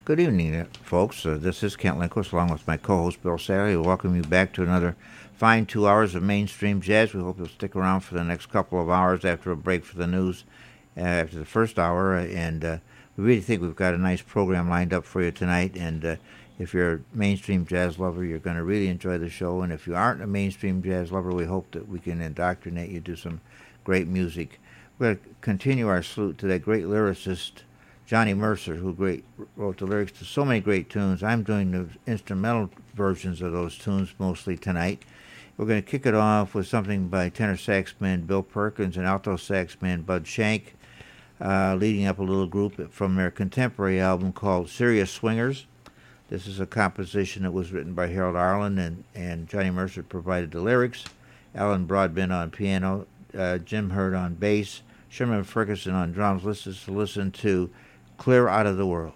Good evening, folks. This is Kent Linquist, along with my co-host Bill Sally. We welcome you back to another fine 2 hours of mainstream jazz. We hope you'll stick around for the next couple of hours after a break for the news after the first hour. And we really think we've got a nice program lined up for you tonight. And if you're a mainstream jazz lover, you're going to really enjoy the show. And if you aren't a mainstream jazz lover, we hope that we can indoctrinate you to some great music. We're going to continue our salute to that great lyricist, Johnny Mercer, who wrote the lyrics to so many great tunes. I'm doing the instrumental versions of those tunes mostly tonight. We're going to kick it off with something by tenor sax man Bill Perkins and alto sax man Bud Shank, leading up a little group from their contemporary album called Serious Swingers. This is a composition that was written by Harold Arlen, and Johnny Mercer provided the lyrics. Alan Broadbent on piano, Jim Hurd on bass, Sherman Ferguson on drums. Let's listen to Clear Out of the World.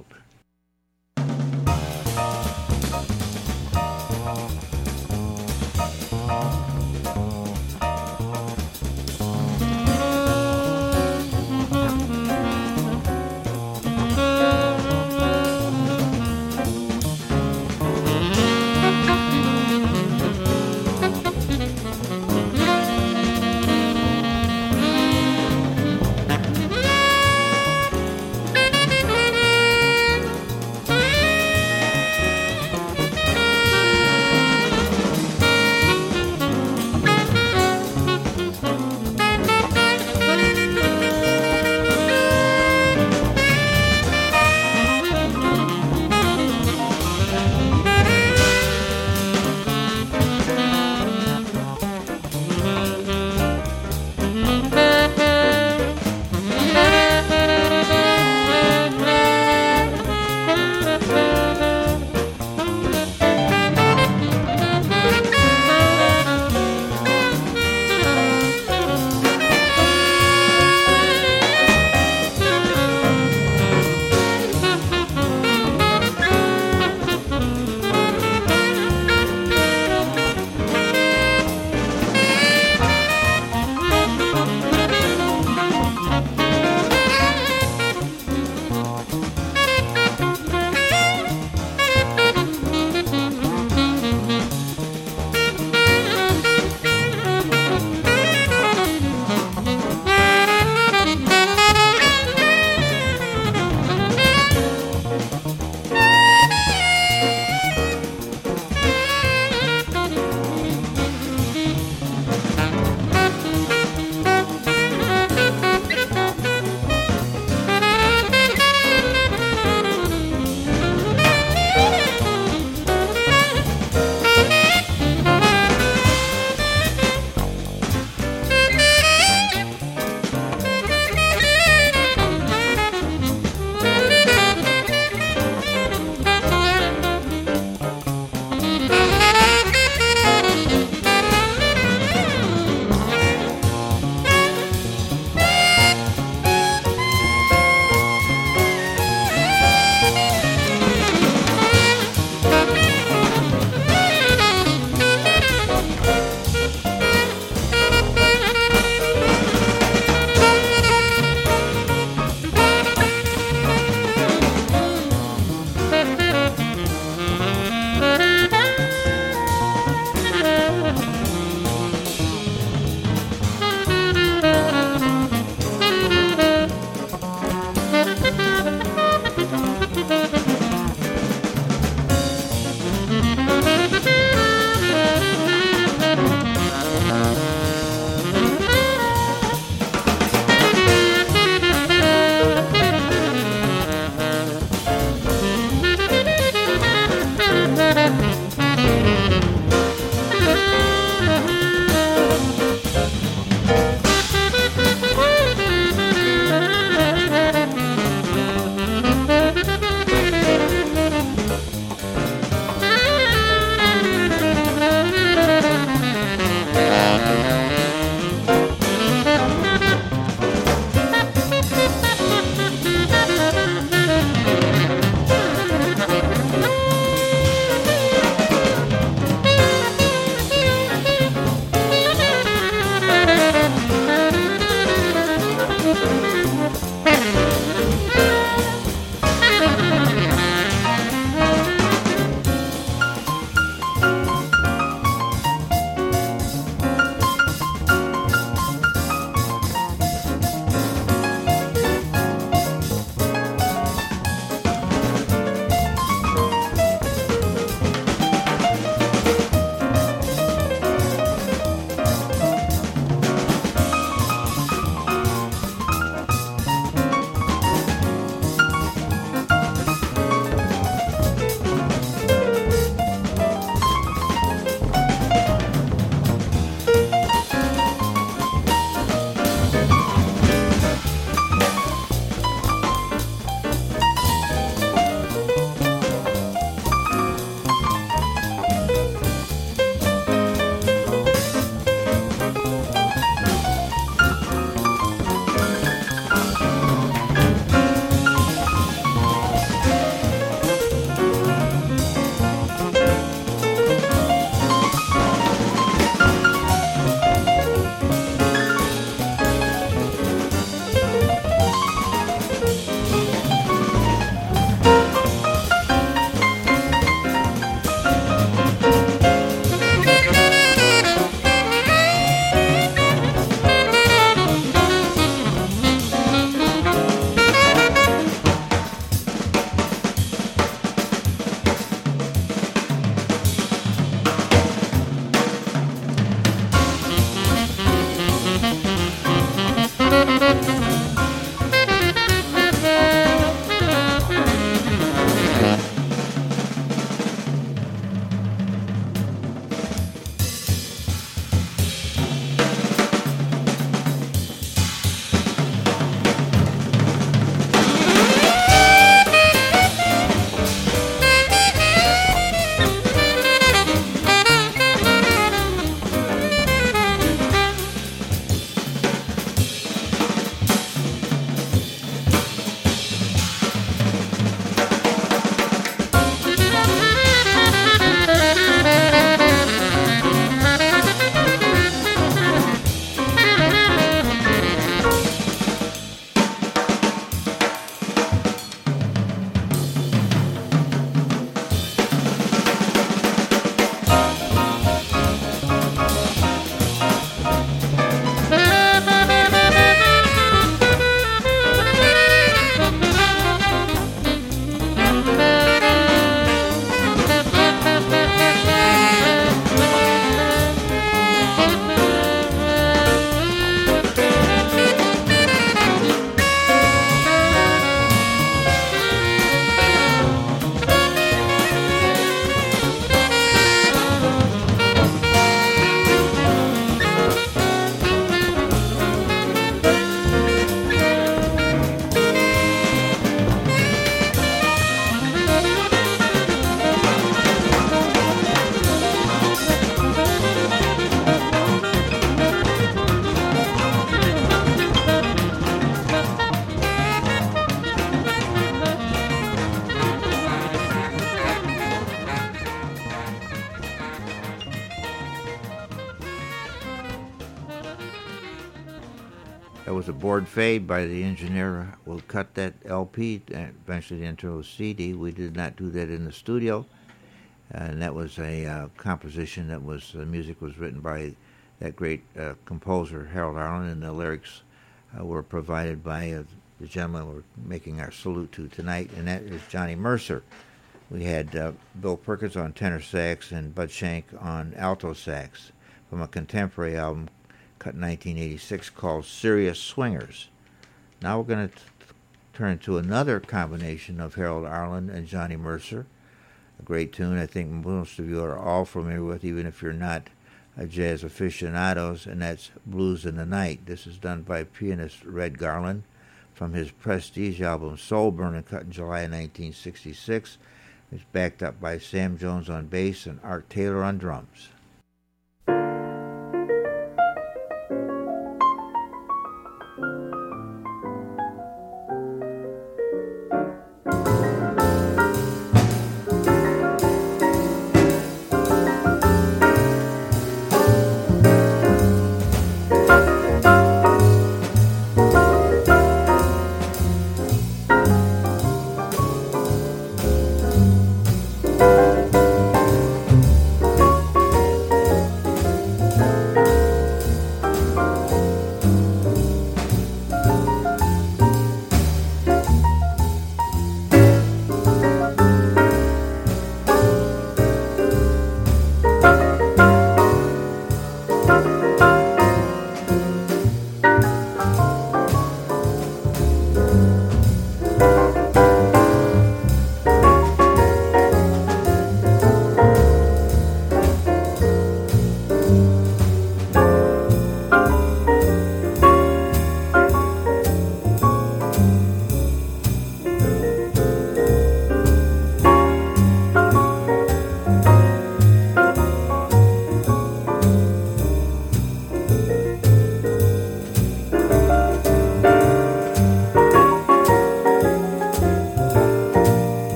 That was a board fade by the engineer. We'll cut that LP eventually into a CD. We did not do that in the studio. And that was a composition that was, the music was written by that great composer, Harold Arlen, and the lyrics were provided by the gentleman we're making our salute to tonight, and that is Johnny Mercer. We had Bill Perkins on tenor sax and Bud Shank on alto sax from a contemporary album cut in 1986 called Serious Swingers. Now we're going to turn to another combination of Harold Arlen and Johnny Mercer, a great tune I think most of you are all familiar with, even if you're not jazz aficionados, and that's Blues in the Night. This is done by pianist Red Garland from his prestige album Soul Burnin', cut in July 1966. It's backed up by Sam Jones on bass and Art Taylor on drums.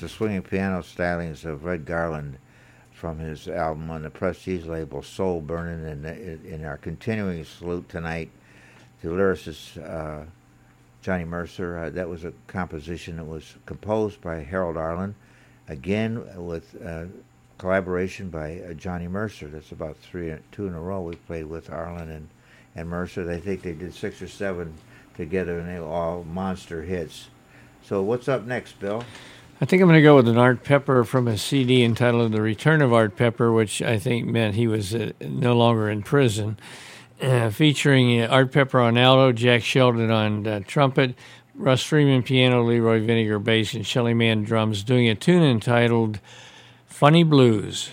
the swinging piano stylings of Red Garland from his album on the Prestige label, Soul Burning, and in our continuing salute tonight to lyricist Johnny Mercer. That was a composition that was composed by Harold Arlen, again with collaboration by Johnny Mercer. That's about two in a row we've played with Arlen and Mercer. I think they did 6 or 7 together, and they were all monster hits. So what's up next, Bill? I think I'm going to go with an Art Pepper from a CD entitled The Return of Art Pepper, which I think meant he was no longer in prison, featuring Art Pepper on alto, Jack Sheldon on trumpet, Russ Freeman piano, Leroy Vinegar bass, and Shelly Manne drums, doing a tune entitled Funny Blues.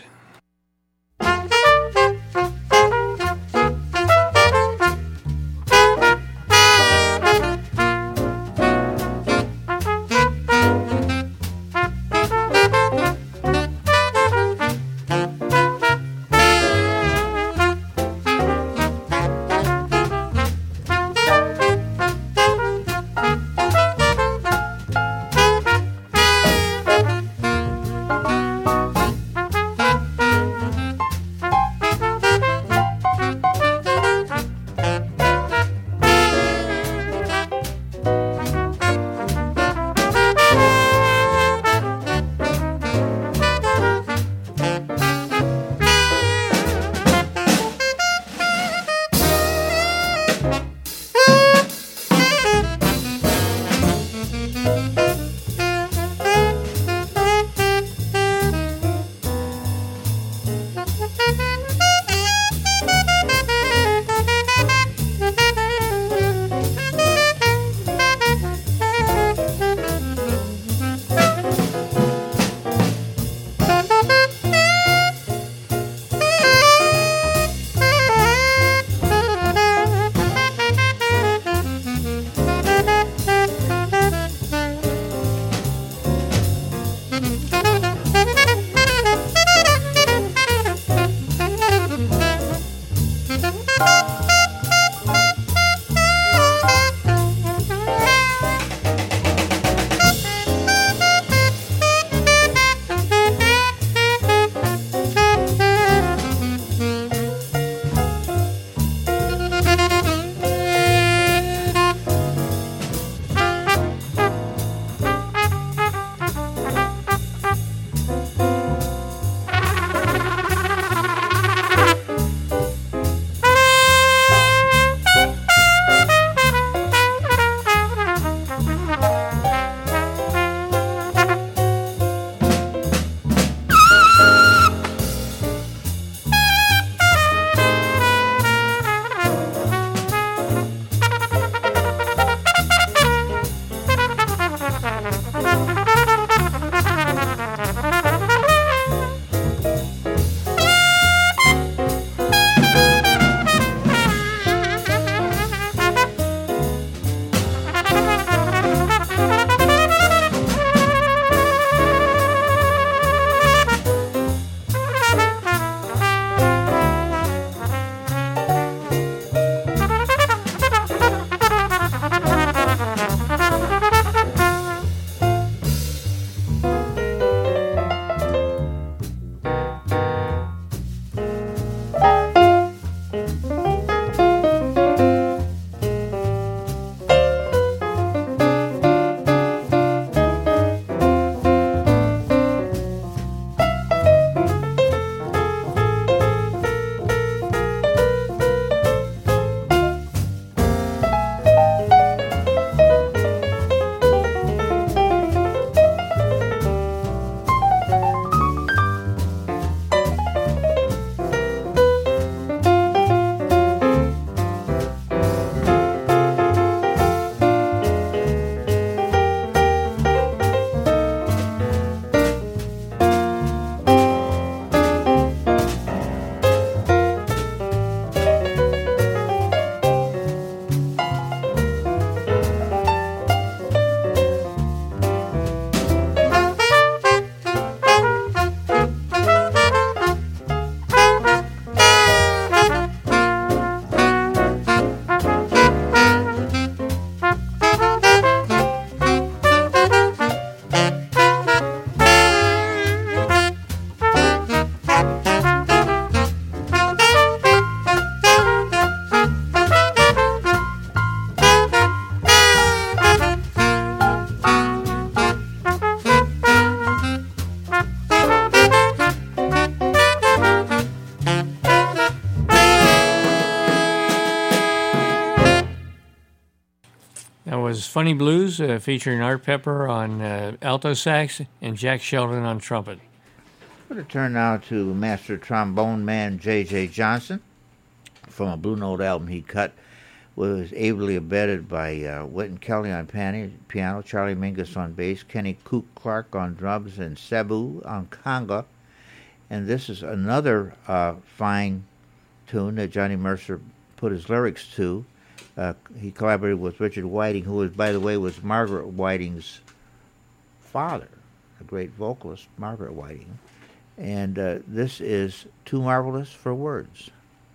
That was Funny Blues, featuring Art Pepper on alto sax and Jack Sheldon on trumpet. I'm going to turn now to master trombone man J.J. Johnson from a Blue Note album he cut. Was ably abetted by Wynton Kelly on piano, Charlie Mingus on bass, Kenny Cook Clark on drums, and Sabu on conga. And this is another fine tune that Johnny Mercer put his lyrics to. He collaborated with Richard Whiting, who, by the way, was Margaret Whiting's father, a great vocalist, Margaret Whiting. And this is Too Marvelous for Words.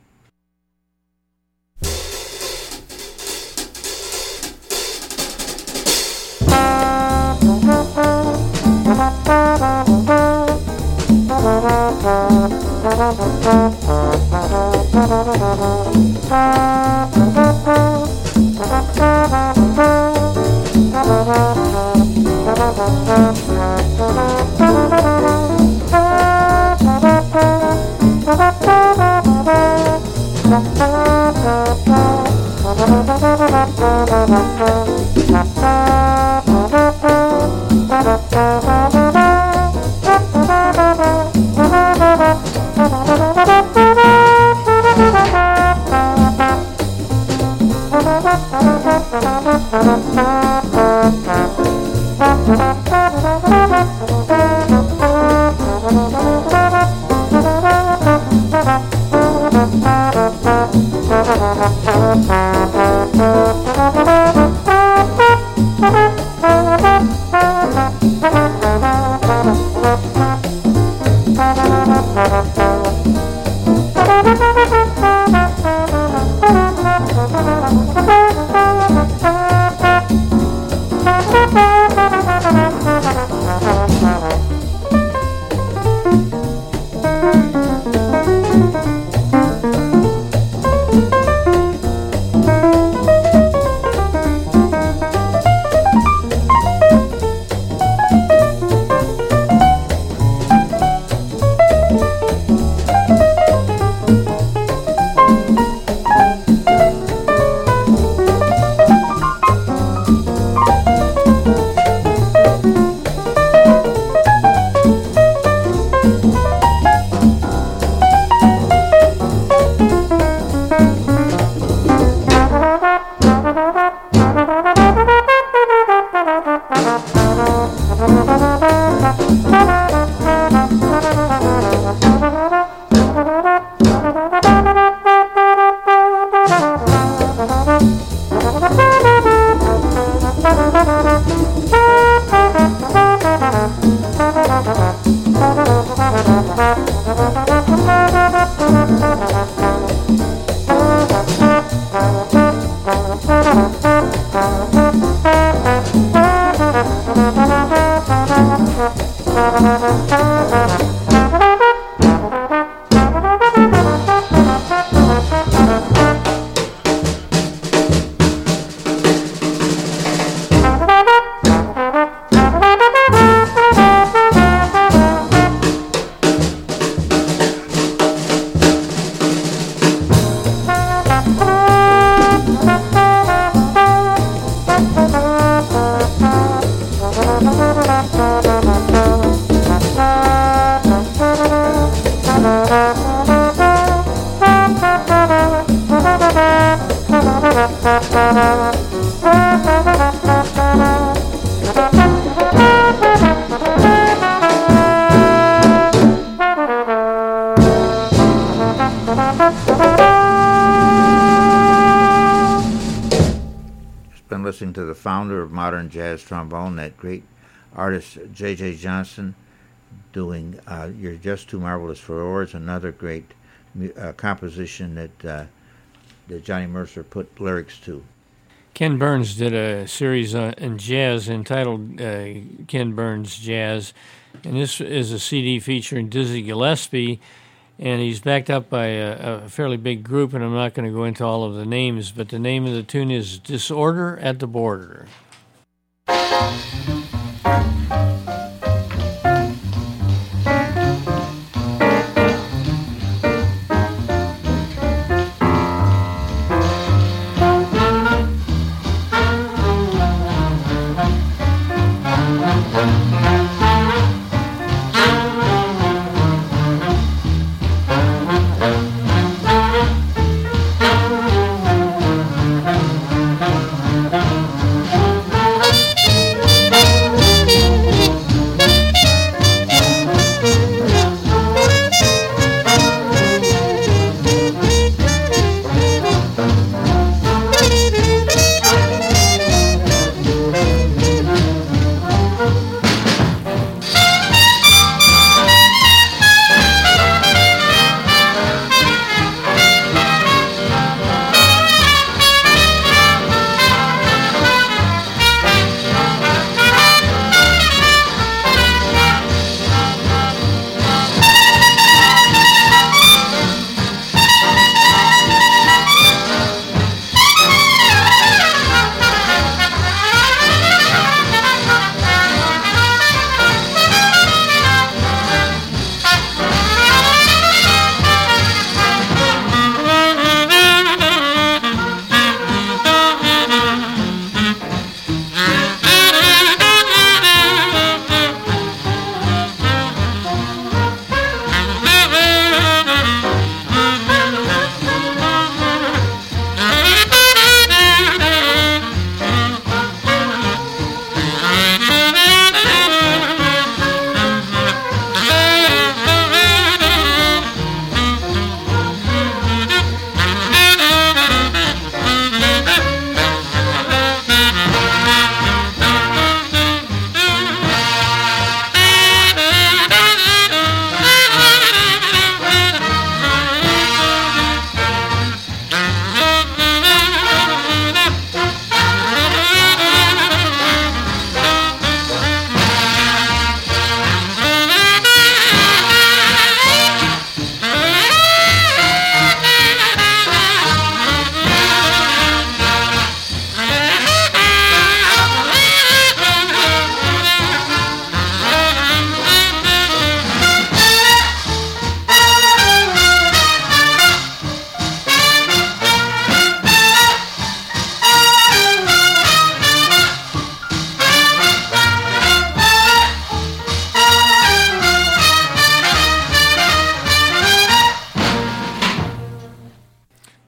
Listening to the founder of modern jazz trombone, that great artist J.J. Johnson, doing You're Just Too Marvelous for Words, another great composition that Johnny Mercer put lyrics to. Ken Burns did a series in jazz entitled Ken Burns Jazz, and this is a CD featuring Dizzy Gillespie, and he's backed up by a fairly big group, and I'm not going to go into all of the names, but the name of the tune is Disorder at the Border.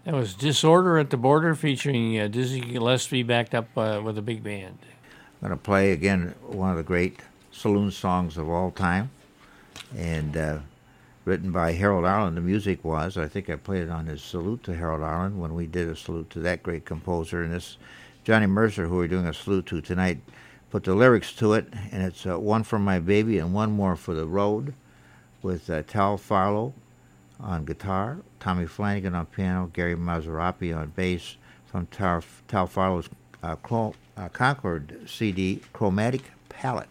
That was Disorder at the Border featuring Dizzy Gillespie backed up with a big band. I'm going to play, again, one of the great saloon songs of all time, and written by Harold Arlen. The music was. I think I played it on his Salute to Harold Arlen when we did a salute to that great composer. And this Johnny Mercer, who we're doing a salute to tonight, put the lyrics to it, and it's One for My Baby and One More for the Road, with Tal Farlow on guitar, Tommy Flanagan on piano, Gary Mazzarapi on bass, from Tal Farlow's Concord CD, Chromatic Palette.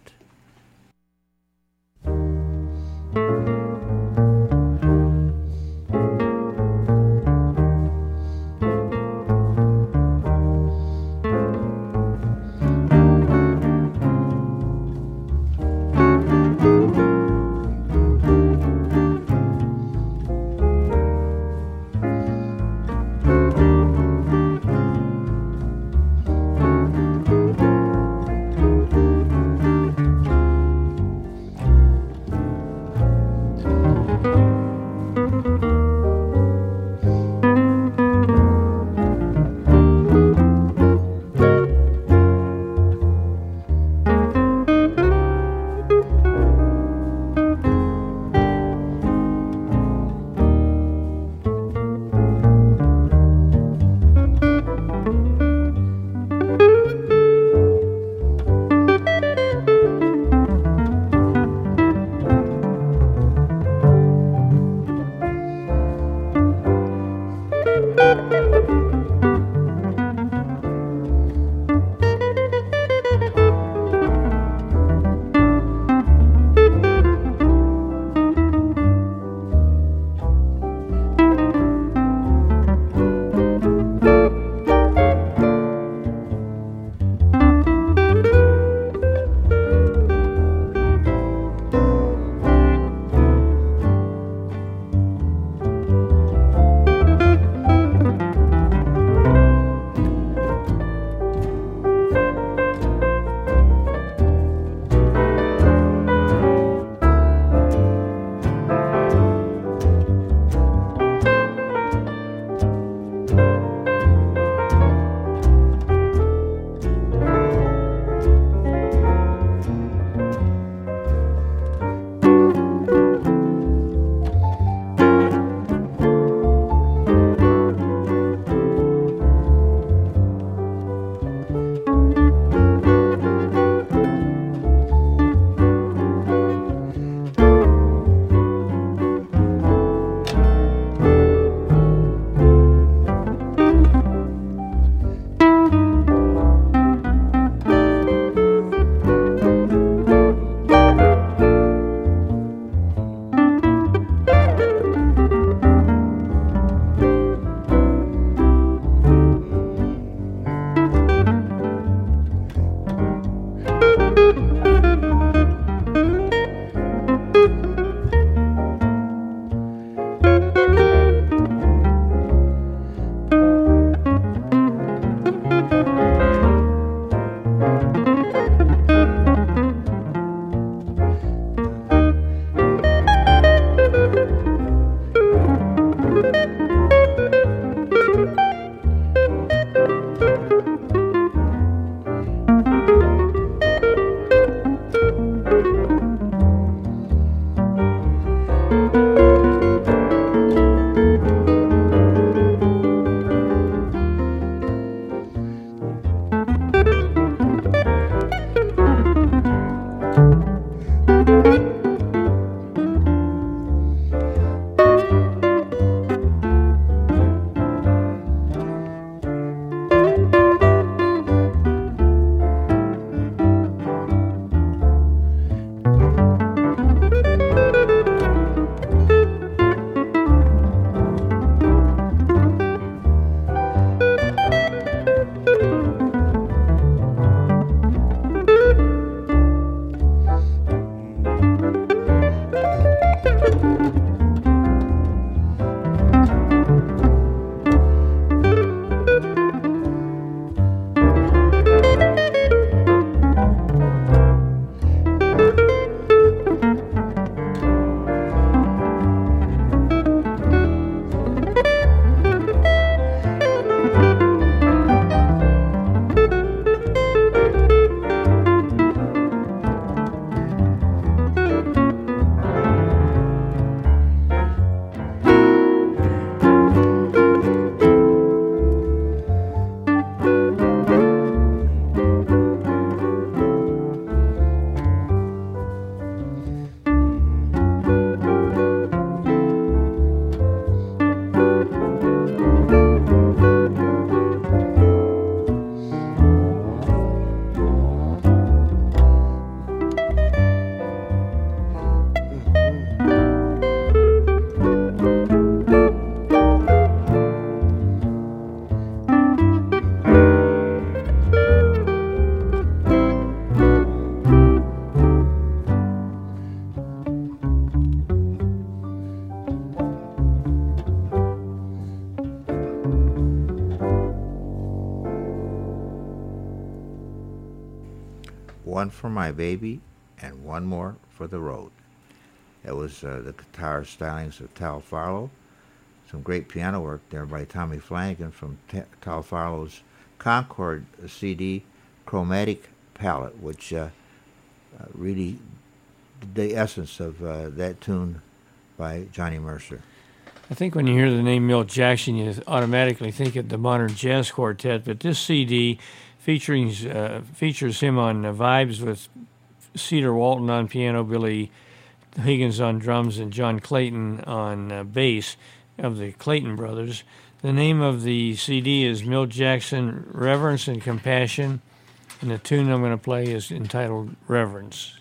One for My Baby and One More for the Road. That was the guitar stylings of Tal Farlow. Some great piano work there by Tommy Flanagan from Tal Farlow's Concord CD, Chromatic Palette, which really the essence of that tune by Johnny Mercer. I think when you hear the name Milt Jackson, you automatically think of the Modern Jazz Quartet, but this CD features him on Vibes with Cedar Walton on piano, Billy Higgins on drums, and John Clayton on bass of the Clayton Brothers. The name of the CD is Milt Jackson, Reverence and Compassion, and the tune I'm going to play is entitled Reverence.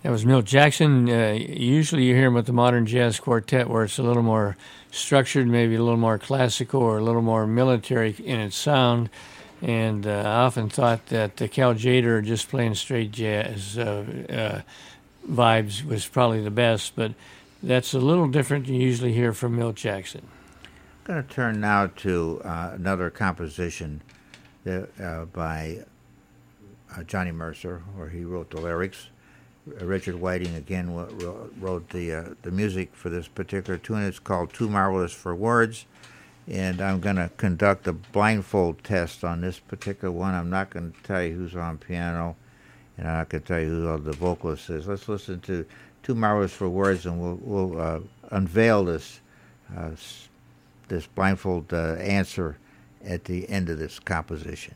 That was Milt Jackson. Usually you hear him with the modern jazz quartet where it's a little more structured, maybe a little more classical or a little more military in its sound. And I often thought that Cal Tjader just playing straight jazz vibes was probably the best, but that's a little different than you usually hear from Milt Jackson. I'm going to turn now to another composition by Johnny Mercer, where he wrote the lyrics. Richard Whiting again wrote the music for this particular tune. It's called Too Marvelous for Words, and I'm going to conduct a blindfold test on this particular one. I'm not going to tell you who's on piano, and I'm not going to tell you who the vocalist is. Let's listen to Too Marvelous for Words, and we'll unveil this blindfold answer at the end of this composition.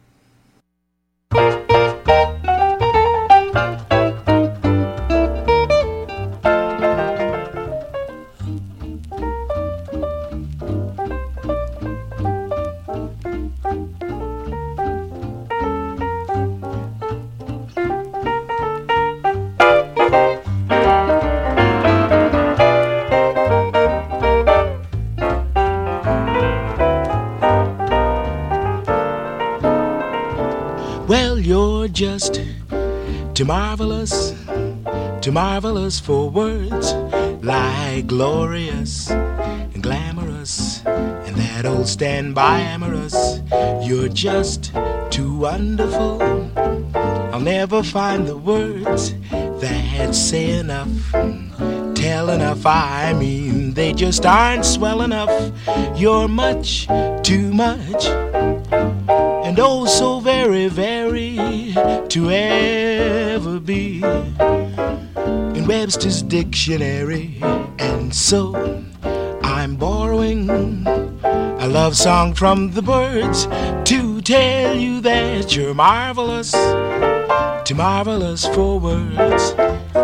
Just too marvelous for words, like glorious and glamorous, and that old standby amorous. You're just too wonderful. I'll never find the words that say enough, tell enough. I mean, they just aren't swell enough. You're much too much, and oh so very, very to ever be in Webster's dictionary. And so I'm borrowing a love song from the Byrds to tell you that you're marvelous, too marvelous for words.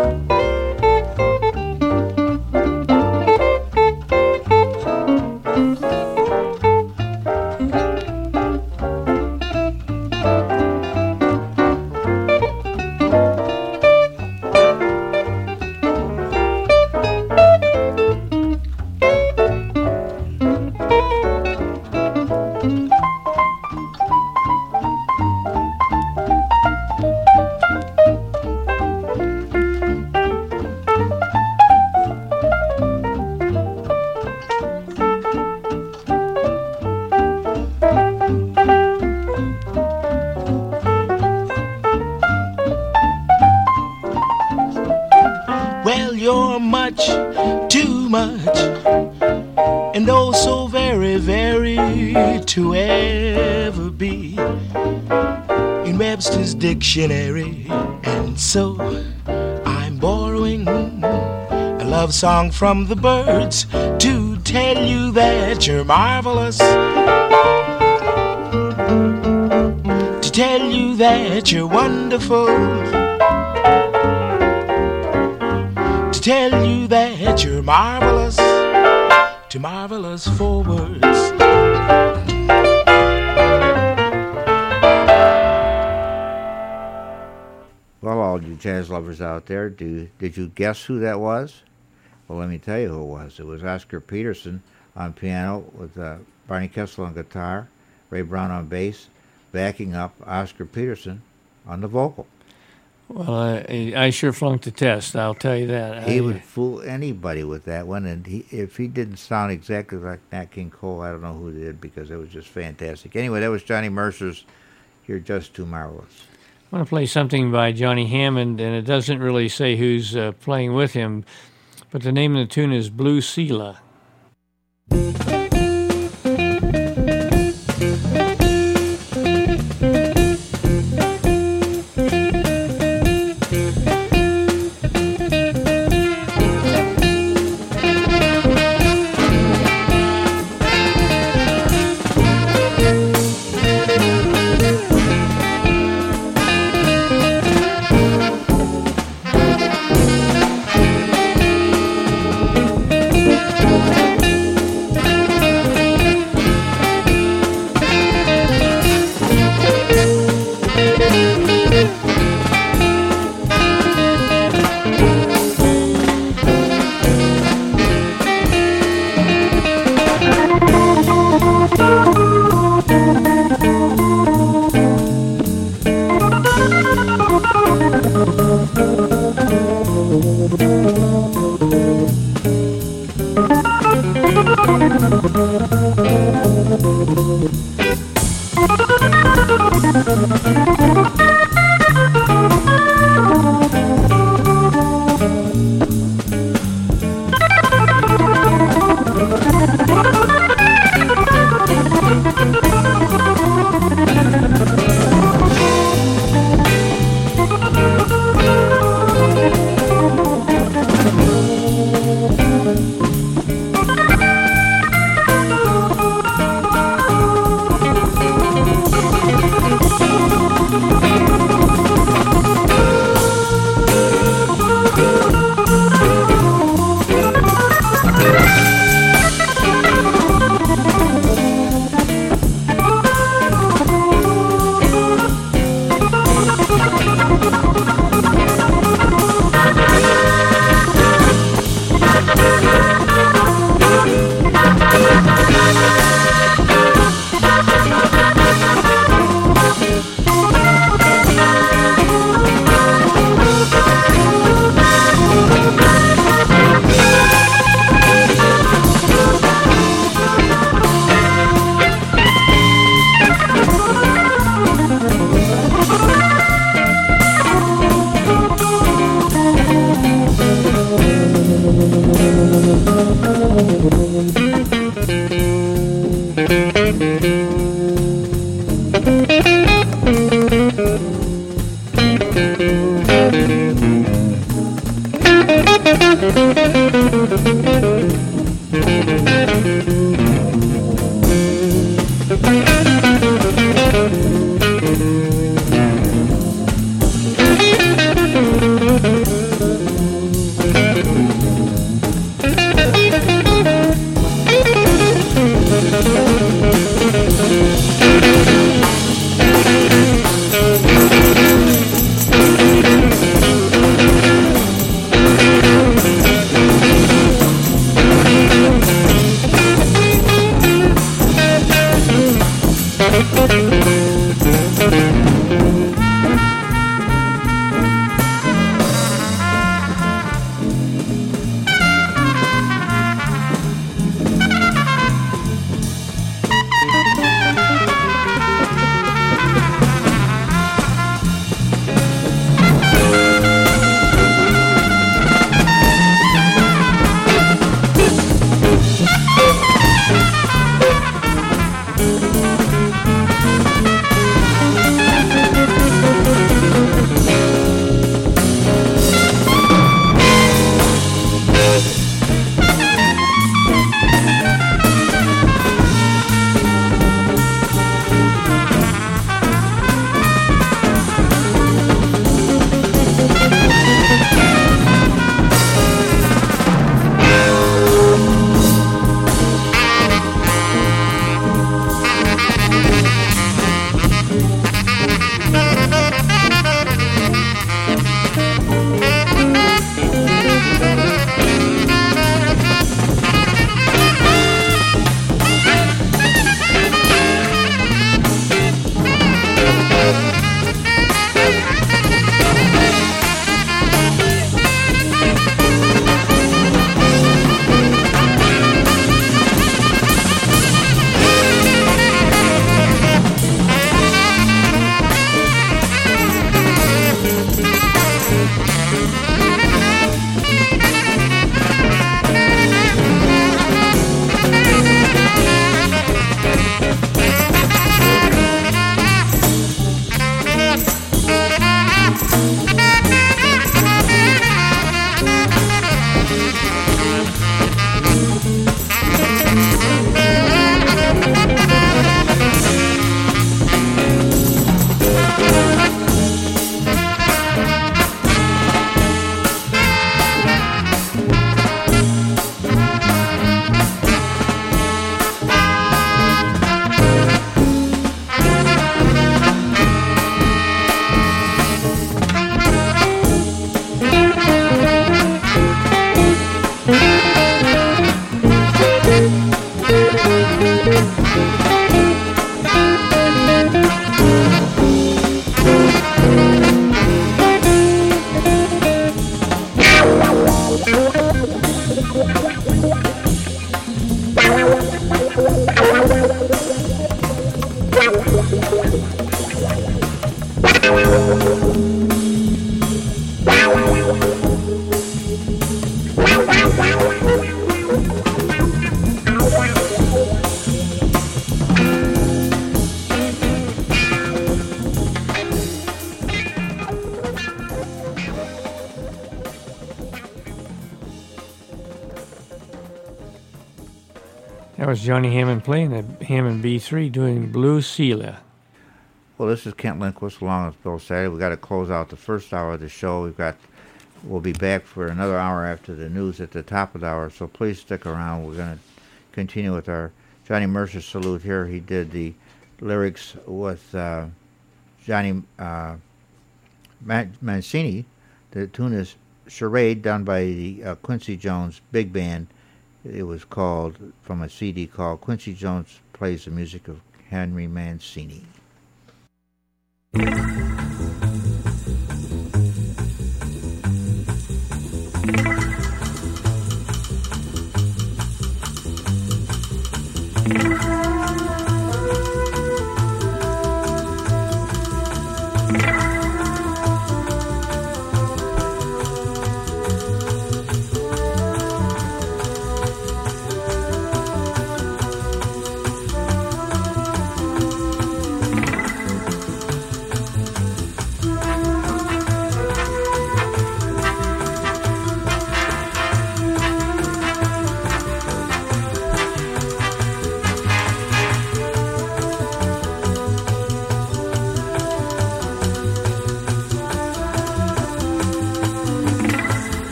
To ever be in Webster's dictionary. And so I'm borrowing a love song from the Byrds to tell you that you're marvelous, to tell you that you're wonderful, to tell you that you're marvelous, too marvelous for words. Well, all you jazz lovers out there, did you guess who that was? Well, let me tell you who it was. It was Oscar Peterson on piano with Barney Kessel on guitar, Ray Brown on bass, backing up Oscar Peterson on the vocal. Well, I sure flunked the test, I'll tell you that. He would fool anybody with that one, and if he didn't sound exactly like Nat King Cole, I don't know who did, because it was just fantastic. Anyway, that was Johnny Mercer's You're Just Too Marvelous. I want to play something by Johnny Hammond, and it doesn't really say who's playing with him, but the name of the tune is Blue Sela. That was Johnny Hammond playing the Hammond B3 doing Blue Celia. Well, this is Kent Lindquist along with Bill Saturday. We've got to close out the first hour of the show. We'll be back for another hour after the news at the top of the hour, so please stick around. We're going to continue with our Johnny Mercer salute here. He did the lyrics with Johnny Mancini. The tune is Charade, done by the Quincy Jones Big Band. It was called, from a CD called Quincy Jones Plays the Music of Henry Mancini.